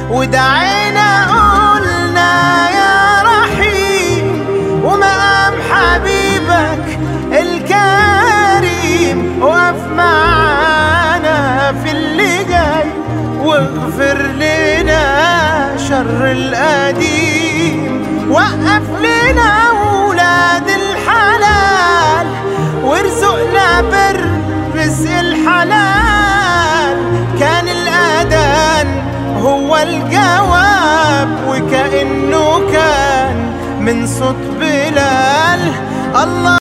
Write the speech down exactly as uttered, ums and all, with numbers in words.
ودعينا قلنا يا رحيم، ومقام حبيبك الكريم وقف معانا في اللي جاي، واغفر لنا شر القديم، وقف لنا ولاد الحلال، وارزقنا بر رزق الحلال. كان الأذان هو الجواب، وكأنه كان من صوت بلال. الله